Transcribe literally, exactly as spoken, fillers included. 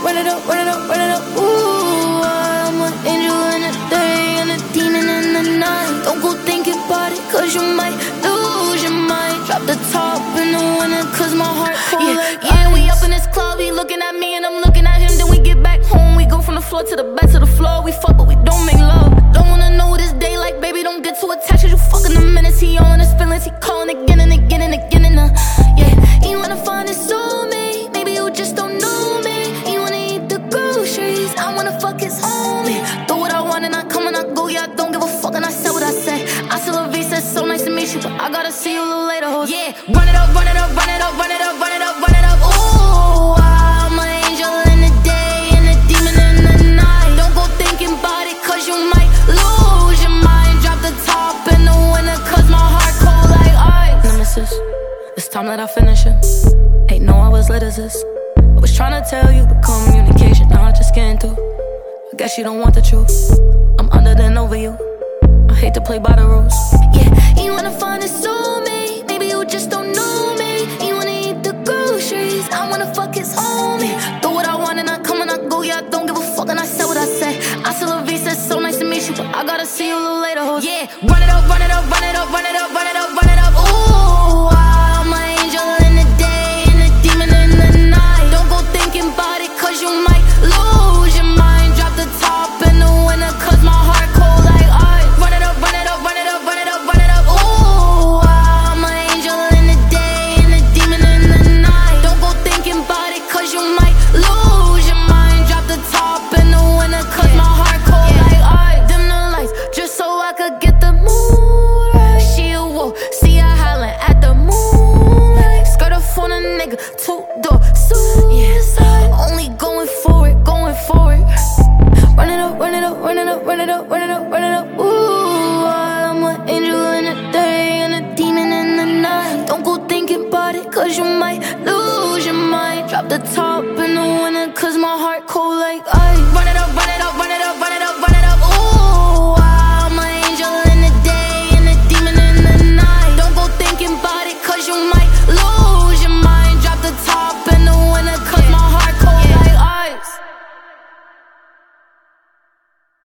run it up, run it up, run it up. Ooh, I'm an angel in the day and a demon in the night. Don't go thinking about it, cause you might lose your mind. Drop the top in the winter, cause my heart cold yeah, like yeah, ice. We up in this club, he looking at me and I'm looking at him. Then we get back home, we go from the floor to the back to the floor. We fuck, but we don't make love. Don't wanna know this day, like baby, don't get too attached. Cause you fucking the minutes, he on his feelings. He calling again and again and again and uh, yeah. He wanna find his soulmate, maybe you just don't know me. He wanna eat the groceries, I wanna fuck his homie. Do what I want and I come and I go, yeah, I don't give a fuck and I said what I said. I still love you, said so nice to meet you, but I gotta see you a little later, hoes. Yeah, run it up, run it up, run it up, run it up, run it up, run it up. Ooh, I'm an angel in the day and a demon in the night. Don't go thinking about it, cause you might lose your mind. Drop the top in the winter, cause my heart cold like ice. Nemesis, it's time that I finish it. Ain't know I was lit as this. I was trying to tell you, but communication, now I just can't do. I guess you don't want the truth. I'm under then over you. I hate to play by the rules. Yeah, you wanna find a soulmate, maybe you just don't know me. You wanna eat the groceries, I wanna fuck his homie. Do what I want and I come and I go, yeah, I don't give a fuck and I said what I said. I still love you, said so nice to meet you, but I gotta see you a little later, hoes. Yeah, run it up, run it up.